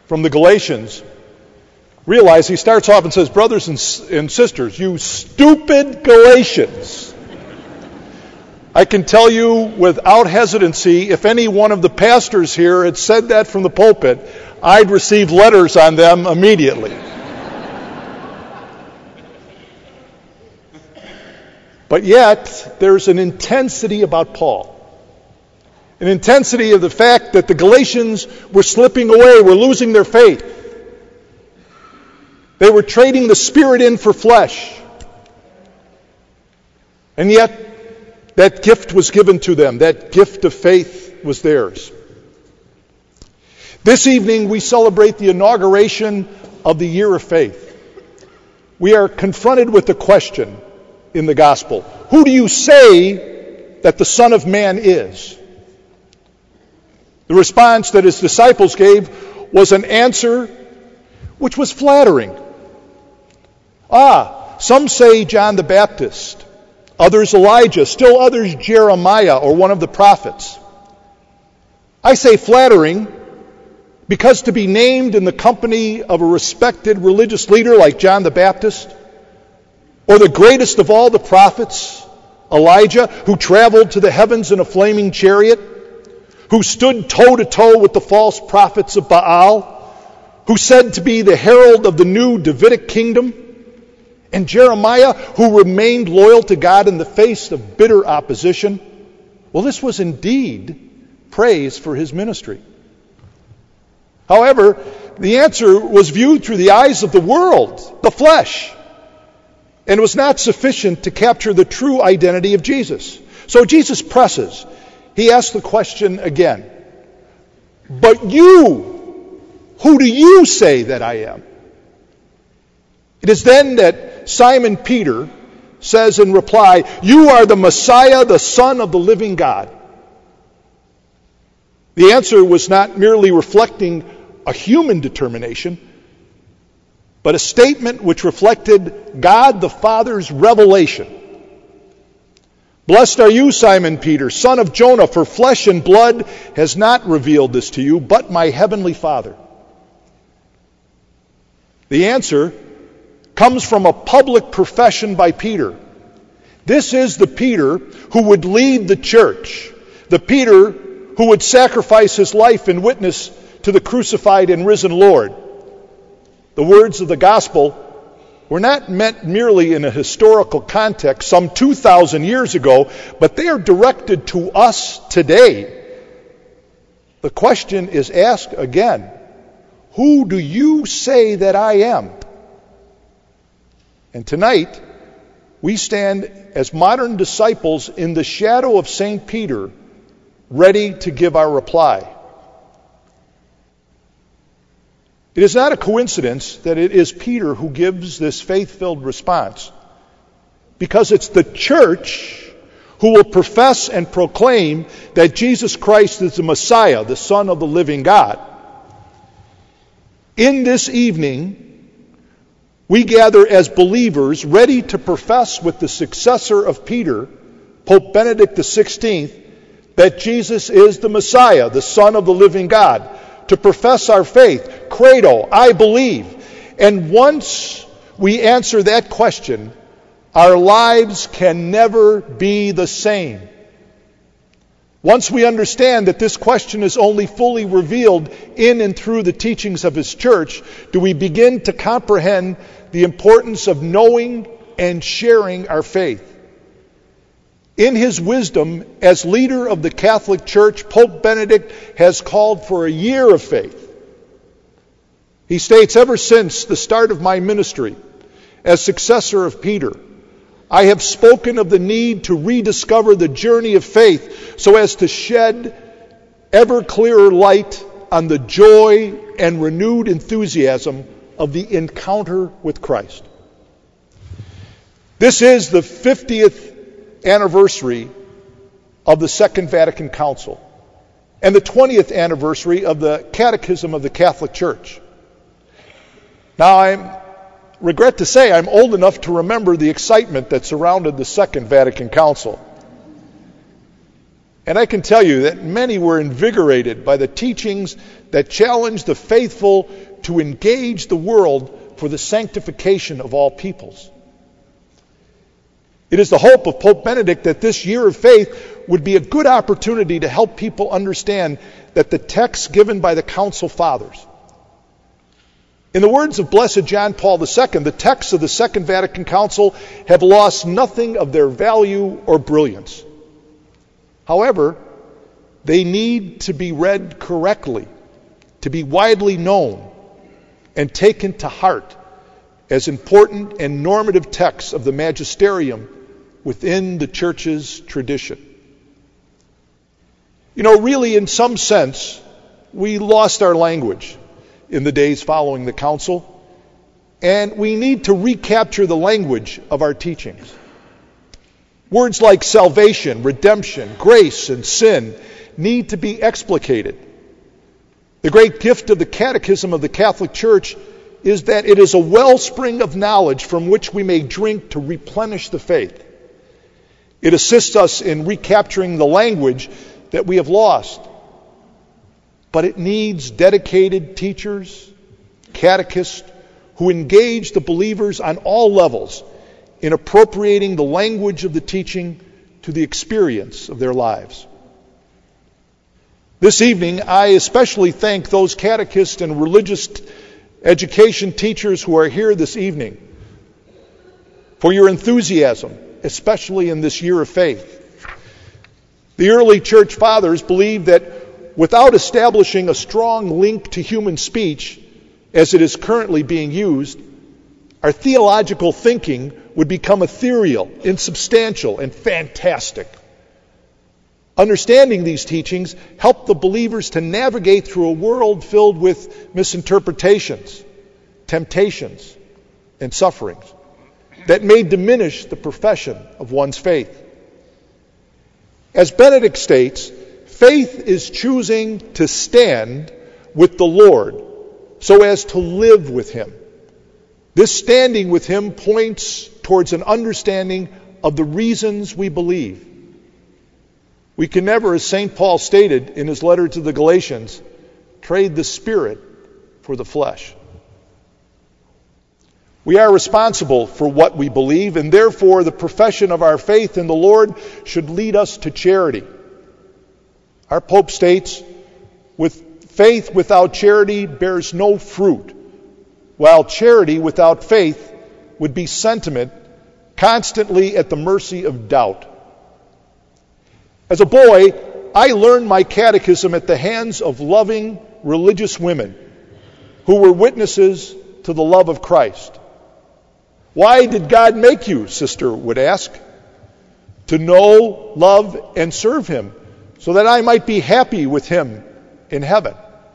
from the Galatians, realize he starts off and says, brothers and sisters, you stupid Galatians. I can tell you without hesitancy, if any one of the pastors here had said that from the pulpit, I'd receive letters on them immediately. But yet, there's an intensity about Paul. An intensity of the fact that the Galatians were slipping away, were losing their faith. They were trading the Spirit in for flesh. And yet, that gift was given to them. That gift of faith was theirs. This evening, we celebrate the inauguration of the Year of Faith. We are confronted with the question in the Gospel, who do you say that the Son of Man is? The response that his disciples gave was an answer which was flattering. Some say John the Baptist, others Elijah, still others Jeremiah or one of the prophets. I say flattering because to be named in the company of a respected religious leader like John the Baptist, or the greatest of all the prophets, Elijah, who traveled to the heavens in a flaming chariot, who stood toe-to-toe with the false prophets of Baal, who said to be the herald of the new Davidic kingdom, and Jeremiah, who remained loyal to God in the face of bitter opposition. Well, this was indeed praise for his ministry. However, the answer was viewed through the eyes of the world, the flesh, and was not sufficient to capture the true identity of Jesus. So Jesus presses. He asks the question again. But you, who do you say that I am? It is then that Simon Peter says in reply, you are the Messiah, the Son of the living God. The answer was not merely reflecting a human determination, but a statement which reflected God the Father's revelation. Blessed are you, Simon Peter, son of Jonah, for flesh and blood has not revealed this to you, but my heavenly Father. The answer comes from a public profession by Peter. This is the Peter who would lead the church, the Peter who would sacrifice his life in witness to the crucified and risen Lord. The words of the gospel were not meant merely in a historical context some 2,000 years ago, but they are directed to us today. The question is asked again, who do you say that I am? And tonight, we stand as modern disciples in the shadow of St. Peter, ready to give our reply. It is not a coincidence that it is Peter who gives this faith-filled response, because it's the church who will profess and proclaim that Jesus Christ is the Messiah, the Son of the living God. In this evening, we gather as believers ready to profess with the successor of Peter, Pope Benedict XVI, that Jesus is the Messiah, the Son of the living God. To profess our faith, credo, I believe. And once we answer that question, our lives can never be the same. Once we understand that this question is only fully revealed in and through the teachings of His church, do we begin to comprehend the importance of knowing and sharing our faith. In his wisdom, as leader of the Catholic Church, Pope Benedict has called for a year of faith. He states, ever since the start of my ministry as successor of Peter, I have spoken of the need to rediscover the journey of faith so as to shed ever clearer light on the joy and renewed enthusiasm of the encounter with Christ. This is the 50th anniversary of the Second Vatican Council and the 20th anniversary of the Catechism of the Catholic Church. Now, I regret to say I'm old enough to remember the excitement that surrounded the Second Vatican Council. And I can tell you that many were invigorated by the teachings that challenge the faithful to engage the world for the sanctification of all peoples. It is the hope of Pope Benedict that this year of faith would be a good opportunity to help people understand that the texts given by the Council Fathers, in the words of Blessed John Paul II, the texts of the Second Vatican Council have lost nothing of their value or brilliance. However, they need to be read correctly, to be widely known, and taken to heart as important and normative texts of the magisterium within the Church's tradition. You know, really, in some sense, we lost our language in the days following the Council, and we need to recapture the language of our teachings. Words like salvation, redemption, grace, and sin need to be explicated. The great gift of the Catechism of the Catholic Church is that it is a wellspring of knowledge from which we may drink to replenish the faith. It assists us in recapturing the language that we have lost. But it needs dedicated teachers, catechists, who engage the believers on all levels in appropriating the language of the teaching to the experience of their lives. This evening, I especially thank those catechists and religious education teachers who are here this evening for your enthusiasm, especially in this year of faith. The early church fathers believed that without establishing a strong link to human speech, as it is currently being used, our theological thinking would become ethereal, insubstantial, and fantastic. Understanding these teachings helped the believers to navigate through a world filled with misinterpretations, temptations, and sufferings that may diminish the profession of one's faith. As Benedict states, faith is choosing to stand with the Lord so as to live with Him. This standing with Him points towards an understanding of the reasons we believe. We can never, as St. Paul stated in his letter to the Galatians, trade the Spirit for the flesh. We are responsible for what we believe, and therefore the profession of our faith in the Lord should lead us to charity. Our Pope states, "With faith without charity bears no fruit, while charity without faith would be sentiment constantly at the mercy of doubt." As a boy, I learned my catechism at the hands of loving religious women who were witnesses to the love of Christ. "Why did God make you?" Sister would ask. "To know, love, and serve Him, so that I might be happy with Him in heaven."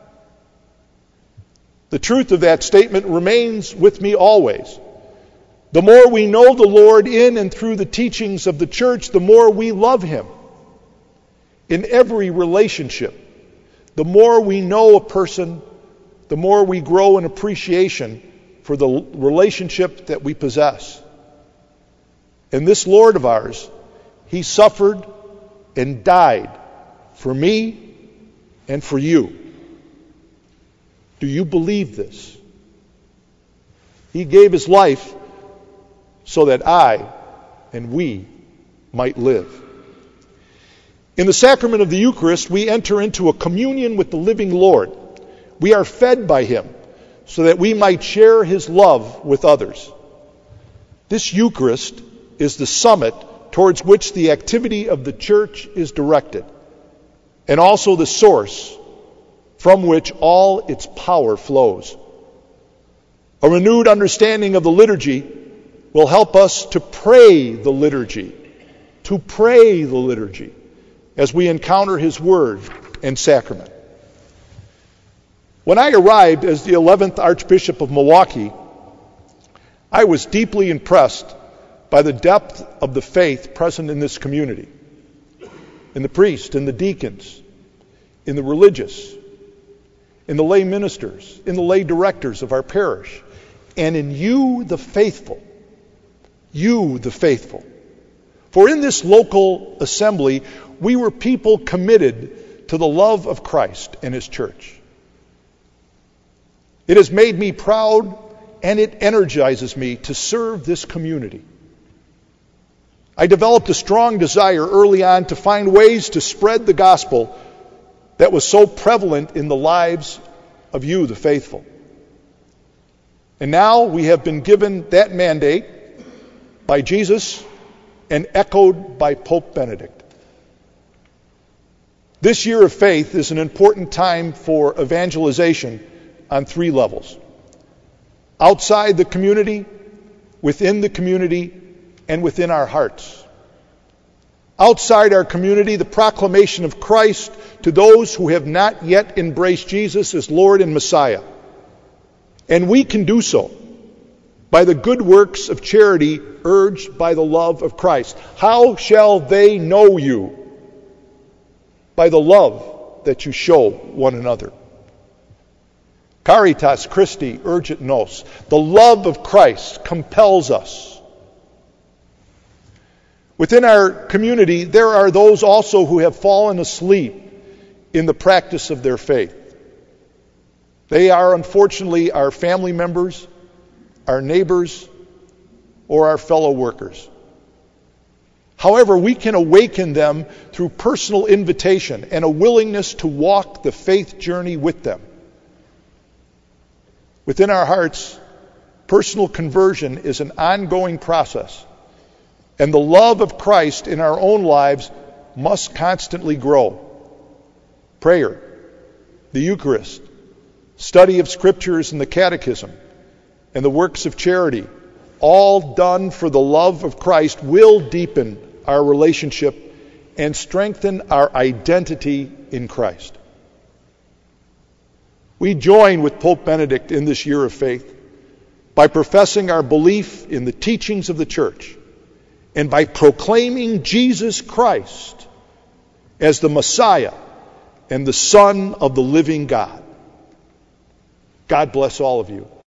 The truth of that statement remains with me always. The more we know the Lord in and through the teachings of the Church, the more we love Him. In every relationship, the more we know a person, the more we grow in appreciation for the relationship that we possess. And this Lord of ours, He suffered and died for me and for you. Do you believe this? He gave His life so that I and we might live. In the sacrament of the Eucharist, we enter into a communion with the living Lord. We are fed by Him so that we might share His love with others. This Eucharist is the summit towards which the activity of the Church is directed, and also the source from which all its power flows. A renewed understanding of the liturgy will help us to pray the liturgy, as we encounter His Word and sacrament. When I arrived as the 11th Archbishop of Milwaukee, I was deeply impressed by the depth of the faith present in this community, in the priests, in the deacons, in the religious, in the lay ministers, in the lay directors of our parish, and in you, the faithful. You, the faithful. For in this local assembly, we were people committed to the love of Christ and His church. It has made me proud, and it energizes me to serve this community. I developed a strong desire early on to find ways to spread the gospel that was so prevalent in the lives of you, the faithful. And now we have been given that mandate by Jesus and echoed by Pope Benedict. This year of faith is an important time for evangelization on 3 levels: outside the community, within the community, and within our hearts. Outside our community, the proclamation of Christ to those who have not yet embraced Jesus as Lord and Messiah. And we can do so by the good works of charity urged by the love of Christ. How shall they know you? By the love that you show one another. Caritas Christi urget nos. The love of Christ compels us. Within our community, there are those also who have fallen asleep in the practice of their faith. They are unfortunately our family members, our neighbors, or our fellow workers. However, we can awaken them through personal invitation and a willingness to walk the faith journey with them. Within our hearts, personal conversion is an ongoing process, and the love of Christ in our own lives must constantly grow. Prayer, the Eucharist, study of Scriptures and the Catechism, and the works of charity, all done for the love of Christ, will deepen our relationship and strengthen our identity in Christ. We join with Pope Benedict in this year of faith by professing our belief in the teachings of the Church and by proclaiming Jesus Christ as the Messiah and the Son of the living God. God bless all of you.